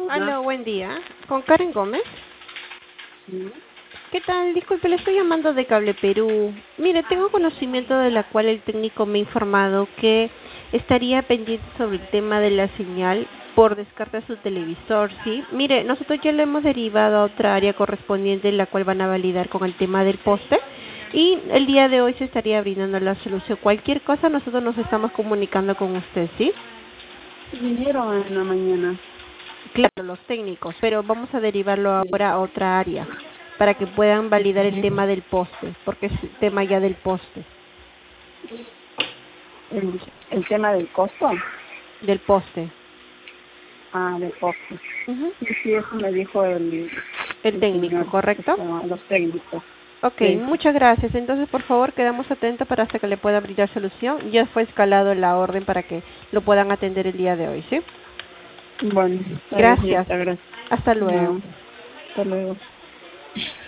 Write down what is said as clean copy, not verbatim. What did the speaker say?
Aló, buen día. ¿Con Karen Gómez? Sí. ¿Qué tal? Disculpe, le estoy llamando de Cable Perú. Mire, tengo conocimiento de la cual el técnico me ha informado que estaría pendiente sobre el tema de la señal por descartar su televisor, ¿sí? Mire, nosotros ya le hemos derivado a otra área correspondiente, la cual van a validar con el tema del poste. Y el día de hoy se estaría brindando la solución. Cualquier cosa, nosotros nos estamos comunicando con usted, ¿sí? Vinieron en la mañana. Claro, los técnicos, pero vamos a derivarlo Sí. ahora a otra área para que puedan validar el tema del poste, porque es el tema ya del poste, El tema del costo. del poste. Del costo. Ujú. Sí, sí, eso me dijo El el técnico, señor, ¿correcto? los técnicos. Ok, Sí. muchas gracias. Entonces, por favor, quedamos atentos para hasta que le pueda brindar solución. Ya fue escalado la orden para que lo puedan atender el día de hoy, ¿sí? Bueno, está bien, Gracias. señorita, gracias. Hasta luego. No, hasta luego.